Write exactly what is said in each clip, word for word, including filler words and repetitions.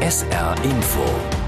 S R Info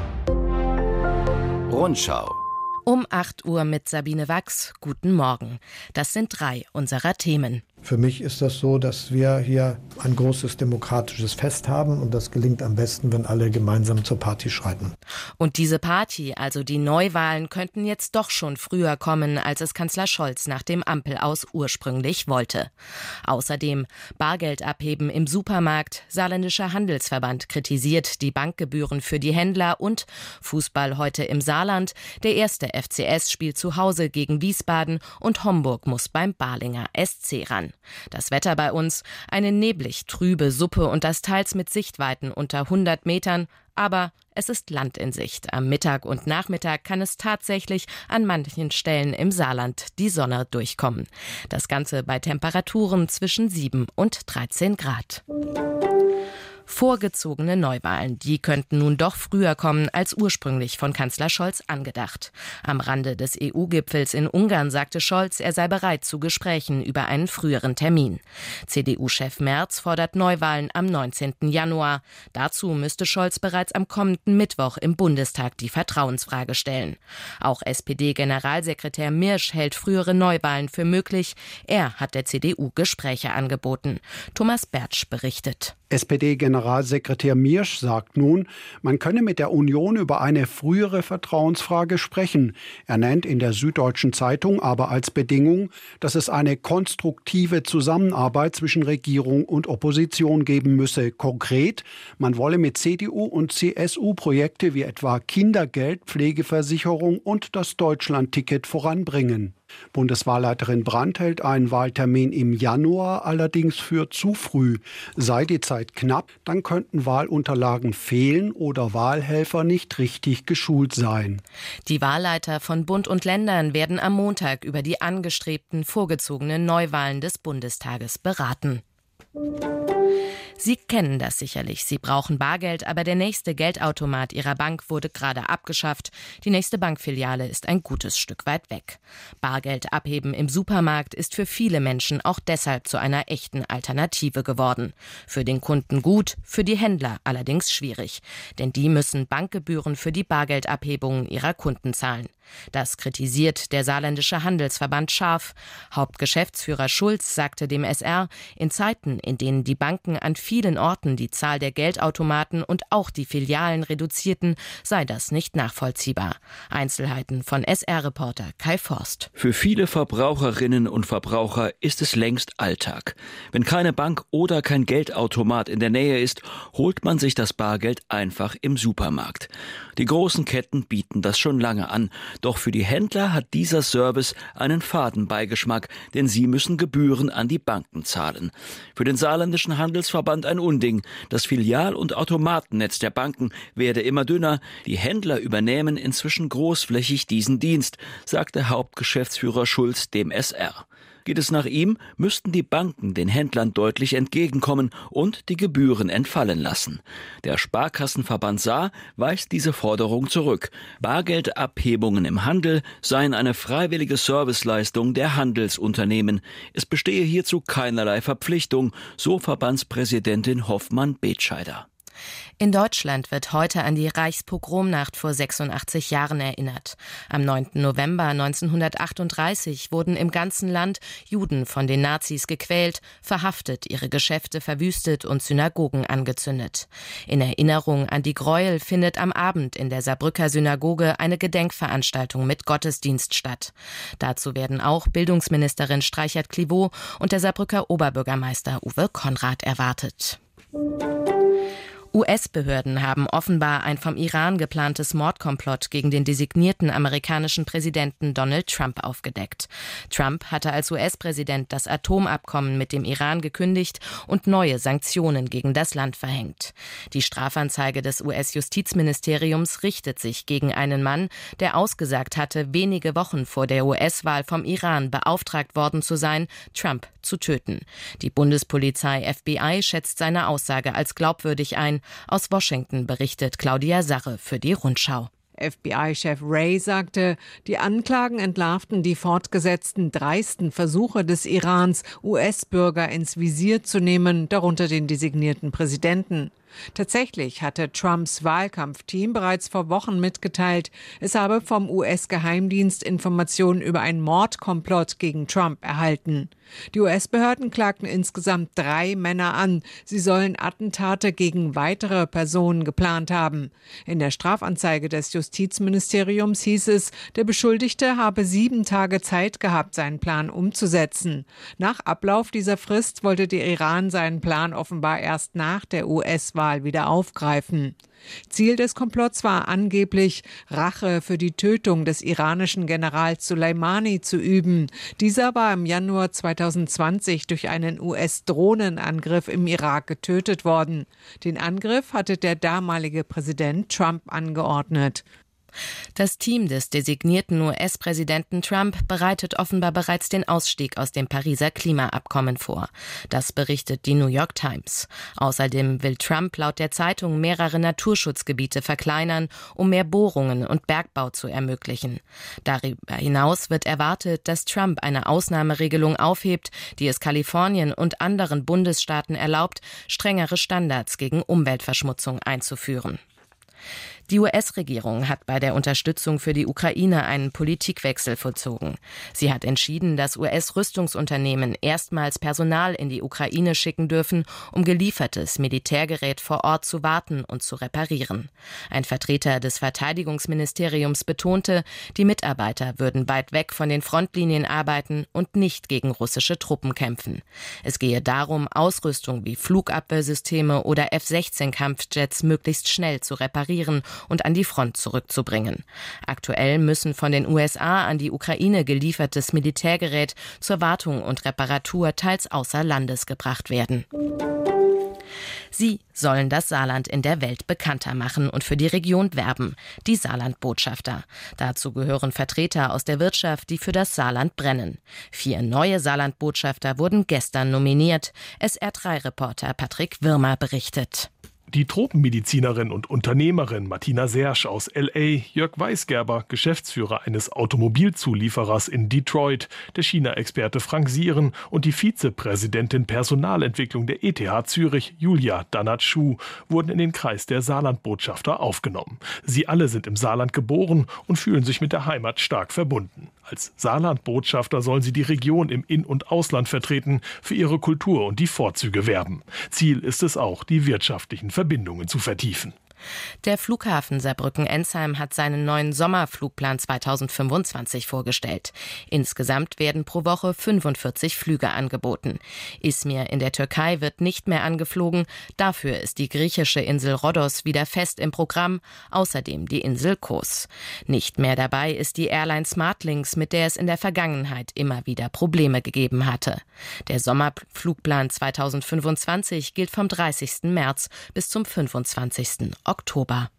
Rundschau. Um acht Uhr mit Sabine Wachs. Guten Morgen. Das sind drei unserer Themen. Für mich ist das so, dass wir hier ein großes demokratisches Fest haben und das gelingt am besten, wenn alle gemeinsam zur Party schreiten. Und diese Party, also die Neuwahlen, könnten jetzt doch schon früher kommen, als es Kanzler Scholz nach dem Ampelaus ursprünglich wollte. Außerdem Bargeld abheben im Supermarkt, Saarländischer Handelsverband kritisiert die Bankgebühren für die Händler und Fußball heute im Saarland. Der erste F C S spielt zu Hause gegen Wiesbaden und Homburg muss beim Ballinger S C ran. Das Wetter bei uns, eine neblig trübe Suppe und das teils mit Sichtweiten unter hundert Metern, aber es ist Land in Sicht. Am Mittag und Nachmittag kann es tatsächlich an manchen Stellen im Saarland die Sonne durchkommen. Das Ganze bei Temperaturen zwischen sieben und dreizehn Grad. Vorgezogene Neuwahlen, die könnten nun doch früher kommen als ursprünglich von Kanzler Scholz angedacht. Am Rande des E U-Gipfels in Ungarn sagte Scholz, er sei bereit zu Gesprächen über einen früheren Termin. C D U-Chef Merz fordert Neuwahlen am neunzehnten Januar. Dazu müsste Scholz bereits am kommenden Mittwoch im Bundestag die Vertrauensfrage stellen. Auch S P D-Generalsekretär Mirsch hält frühere Neuwahlen für möglich. Er hat der C D U Gespräche angeboten. Thomas Bertsch berichtet. S P D-Generalsekretär Mirsch sagt nun, man könne mit der Union über eine frühere Vertrauensfrage sprechen. Er nennt in der Süddeutschen Zeitung aber als Bedingung, dass es eine konstruktive Zusammenarbeit zwischen Regierung und Opposition geben müsse. Konkret, man wolle mit C D U und C S U Projekte wie etwa Kindergeld, Pflegeversicherung und das Deutschlandticket voranbringen. Bundeswahlleiterin Brandt hält einen Wahltermin im Januar allerdings für zu früh. Sei die Zeit knapp, dann könnten Wahlunterlagen fehlen oder Wahlhelfer nicht richtig geschult sein. Die Wahlleiter von Bund und Ländern werden am Montag über die angestrebten vorgezogenen Neuwahlen des Bundestages beraten. Sie kennen das sicherlich. Sie brauchen Bargeld, aber der nächste Geldautomat Ihrer Bank wurde gerade abgeschafft. Die nächste Bankfiliale ist ein gutes Stück weit weg. Bargeld abheben im Supermarkt ist für viele Menschen auch deshalb zu einer echten Alternative geworden. Für den Kunden gut, für die Händler allerdings schwierig. Denn die müssen Bankgebühren für die Bargeldabhebungen ihrer Kunden zahlen. Das kritisiert der Saarländische Handelsverband scharf. Hauptgeschäftsführer Schulz sagte dem S R, in Zeiten, in denen die Banken an vielen Orten die Zahl der Geldautomaten und auch die Filialen reduzierten, sei das nicht nachvollziehbar. Einzelheiten von S R-Reporter Kai Forst. Für viele Verbraucherinnen und Verbraucher ist es längst Alltag. Wenn keine Bank oder kein Geldautomat in der Nähe ist, holt man sich das Bargeld einfach im Supermarkt. Die großen Ketten bieten das schon lange an. Doch für die Händler hat dieser Service einen faden Beigeschmack, denn sie müssen Gebühren an die Banken zahlen. Für den Saarländischen Handelsverband ein Unding. Das Filial- und Automatennetz der Banken werde immer dünner. Die Händler übernehmen inzwischen großflächig diesen Dienst, sagte Hauptgeschäftsführer Schulz dem S R. Geht es nach ihm, müssten die Banken den Händlern deutlich entgegenkommen und die Gebühren entfallen lassen. Der Sparkassenverband Saar weist diese Forderung zurück. Bargeldabhebungen im Handel seien eine freiwillige Serviceleistung der Handelsunternehmen. Es bestehe hierzu keinerlei Verpflichtung, so Verbandspräsidentin Hoffmann-Betscheider. In Deutschland wird heute an die Reichspogromnacht vor sechsundachtzig Jahren erinnert. Am neunten November neunzehnhundertachtunddreißig wurden im ganzen Land Juden von den Nazis gequält, verhaftet, ihre Geschäfte verwüstet und Synagogen angezündet. In Erinnerung an die Gräuel findet am Abend in der Saarbrücker Synagoge eine Gedenkveranstaltung mit Gottesdienst statt. Dazu werden auch Bildungsministerin Streichert-Clivaux und der Saarbrücker Oberbürgermeister Uwe Konrad erwartet. U S-Behörden haben offenbar ein vom Iran geplantes Mordkomplott gegen den designierten amerikanischen Präsidenten Donald Trump aufgedeckt. Trump hatte als U S-Präsident das Atomabkommen mit dem Iran gekündigt und neue Sanktionen gegen das Land verhängt. Die Strafanzeige des U S-Justizministeriums richtet sich gegen einen Mann, der ausgesagt hatte, wenige Wochen vor der U S-Wahl vom Iran beauftragt worden zu sein, Trump zu töten. Die Bundespolizei F B I schätzt seine Aussage als glaubwürdig ein. Aus Washington berichtet Claudia Sarre für die Rundschau. F B I-Chef Wray sagte, die Anklagen entlarvten die fortgesetzten dreisten Versuche des Irans, U S-Bürger ins Visier zu nehmen, darunter den designierten Präsidenten. Tatsächlich hatte Trumps Wahlkampfteam bereits vor Wochen mitgeteilt, es habe vom U S-Geheimdienst Informationen über einen Mordkomplott gegen Trump erhalten. Die U S-Behörden klagten insgesamt drei Männer an. Sie sollen Attentate gegen weitere Personen geplant haben. In der Strafanzeige des Justizministeriums hieß es, der Beschuldigte habe sieben Tage Zeit gehabt, seinen Plan umzusetzen. Nach Ablauf dieser Frist wollte der Iran seinen Plan offenbar erst nach der U S-Wahl wieder aufgreifen. Ziel des Komplotts war angeblich, Rache für die Tötung des iranischen Generals Soleimani zu üben. Dieser war im Januar zweitausendzwanzig durch einen U S-Drohnenangriff im Irak getötet worden. Den Angriff hatte der damalige Präsident Trump angeordnet. Das Team des designierten U S-Präsidenten Trump bereitet offenbar bereits den Ausstieg aus dem Pariser Klimaabkommen vor. Das berichtet die New York Times. Außerdem will Trump laut der Zeitung mehrere Naturschutzgebiete verkleinern, um mehr Bohrungen und Bergbau zu ermöglichen. Darüber hinaus wird erwartet, dass Trump eine Ausnahmeregelung aufhebt, die es Kalifornien und anderen Bundesstaaten erlaubt, strengere Standards gegen Umweltverschmutzung einzuführen. Die U S-Regierung hat bei der Unterstützung für die Ukraine einen Politikwechsel vollzogen. Sie hat entschieden, dass U S-Rüstungsunternehmen erstmals Personal in die Ukraine schicken dürfen, um geliefertes Militärgerät vor Ort zu warten und zu reparieren. Ein Vertreter des Verteidigungsministeriums betonte, die Mitarbeiter würden weit weg von den Frontlinien arbeiten und nicht gegen russische Truppen kämpfen. Es gehe darum, Ausrüstung wie Flugabwehrsysteme oder F sechzehn Kampfjets möglichst schnell zu reparieren und an die Front zurückzubringen. Aktuell müssen von den U S A an die Ukraine geliefertes Militärgerät zur Wartung und Reparatur teils außer Landes gebracht werden. Sie sollen das Saarland in der Welt bekannter machen und für die Region werben, die Saarland-Botschafter. Dazu gehören Vertreter aus der Wirtschaft, die für das Saarland brennen. Vier neue Saarland-Botschafter wurden gestern nominiert. S R drei Reporter Patrick Wirmer berichtet. Die Tropenmedizinerin und Unternehmerin Martina Sersch aus L A, Jörg Weisgerber, Geschäftsführer eines Automobilzulieferers in Detroit, der China-Experte Frank Sieren und die Vizepräsidentin Personalentwicklung der E T H Zürich, Julia Danat-Schuh, wurden in den Kreis der Saarland-Botschafter aufgenommen. Sie alle sind im Saarland geboren und fühlen sich mit der Heimat stark verbunden. Als Saarland-Botschafter sollen sie die Region im In- und Ausland vertreten, für ihre Kultur und die Vorzüge werben. Ziel ist es auch, die wirtschaftlichen Verbindungen zu vertiefen. Der Flughafen Saarbrücken-Ensheim hat seinen neuen Sommerflugplan zweitausendfünfundzwanzig vorgestellt. Insgesamt werden pro Woche fünfundvierzig Flüge angeboten. Izmir in der Türkei wird nicht mehr angeflogen. Dafür ist die griechische Insel Rhodos wieder fest im Programm. Außerdem die Insel Kos. Nicht mehr dabei ist die Airline Smartlinks, mit der es in der Vergangenheit immer wieder Probleme gegeben hatte. Der Sommerflugplan zweitausendfünfundzwanzig gilt vom dreißigsten März bis zum fünfundzwanzigsten Oktober.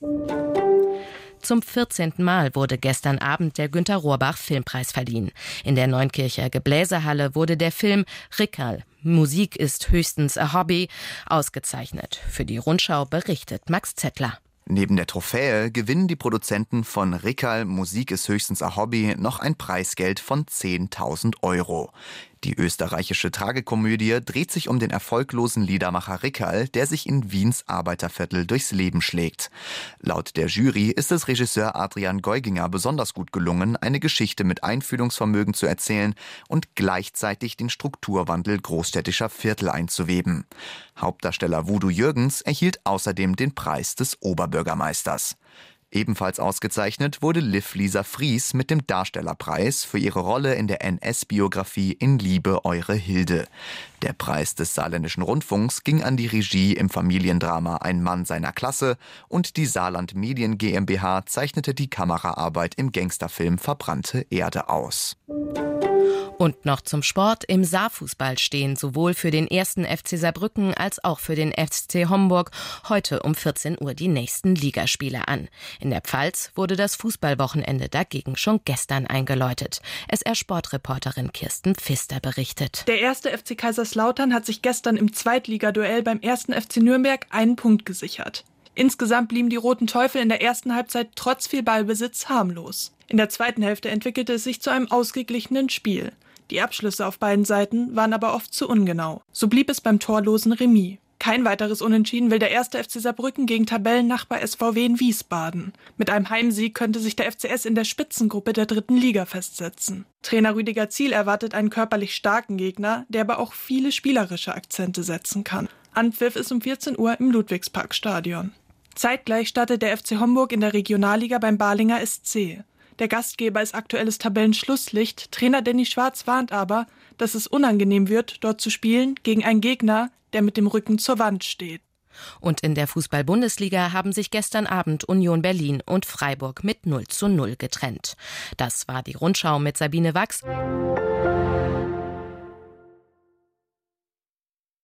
Zum vierzehnten Mal wurde gestern Abend der Günter Rohrbach Filmpreis verliehen. In der Neunkircher Gebläsehalle wurde der Film Rickerl, Musik ist höchstens ein Hobby, ausgezeichnet. Für die Rundschau berichtet Max Zettler. Neben der Trophäe gewinnen die Produzenten von Rickerl, Musik ist höchstens ein Hobby, noch ein Preisgeld von zehntausend Euro. Die österreichische Tragikomödie dreht sich um den erfolglosen Liedermacher Rickerl, der sich in Wiens Arbeiterviertel durchs Leben schlägt. Laut der Jury ist es Regisseur Adrian Geuginger besonders gut gelungen, eine Geschichte mit Einfühlungsvermögen zu erzählen und gleichzeitig den Strukturwandel großstädtischer Viertel einzuweben. Hauptdarsteller Voodoo Jürgens erhielt außerdem den Preis des Oberbürgermeisters. Ebenfalls ausgezeichnet wurde Liv Lisa Fries mit dem Darstellerpreis für ihre Rolle in der N S-Biografie In Liebe, eure Hilde. Der Preis des Saarländischen Rundfunks ging an die Regie im Familiendrama Ein Mann seiner Klasse und die Saarland Medien GmbH zeichnete die Kameraarbeit im Gangsterfilm Verbrannte Erde aus. Und noch zum Sport. Im Saarfußball stehen sowohl für den ersten F C Saarbrücken als auch für den F C Homburg heute um vierzehn Uhr die nächsten Ligaspiele an. In der Pfalz wurde das Fußballwochenende dagegen schon gestern eingeläutet. S R-Sportreporterin Kirsten Pfister berichtet. Der erste F C Kaiserslautern hat sich gestern im Zweitligaduell beim ersten F C Nürnberg einen Punkt gesichert. Insgesamt blieben die Roten Teufel in der ersten Halbzeit trotz viel Ballbesitz harmlos. In der zweiten Hälfte entwickelte es sich zu einem ausgeglichenen Spiel. Die Abschlüsse auf beiden Seiten waren aber oft zu ungenau. So blieb es beim torlosen Remis. Kein weiteres Unentschieden will der erste F C Saarbrücken gegen Tabellennachbar S V W in Wiesbaden. Mit einem Heimsieg könnte sich der F C S in der Spitzengruppe der dritten Liga festsetzen. Trainer Rüdiger Ziel erwartet einen körperlich starken Gegner, der aber auch viele spielerische Akzente setzen kann. Anpfiff ist um vierzehn Uhr im Ludwigsparkstadion. Zeitgleich startet der F C Homburg in der Regionalliga beim Balinger S C. Der Gastgeber ist aktuelles Tabellenschlusslicht. Trainer Danny Schwarz warnt aber, dass es unangenehm wird, dort zu spielen gegen einen Gegner, der mit dem Rücken zur Wand steht. Und in der Fußball-Bundesliga haben sich gestern Abend Union Berlin und Freiburg mit null zu null getrennt. Das war die Rundschau mit Sabine Wachs.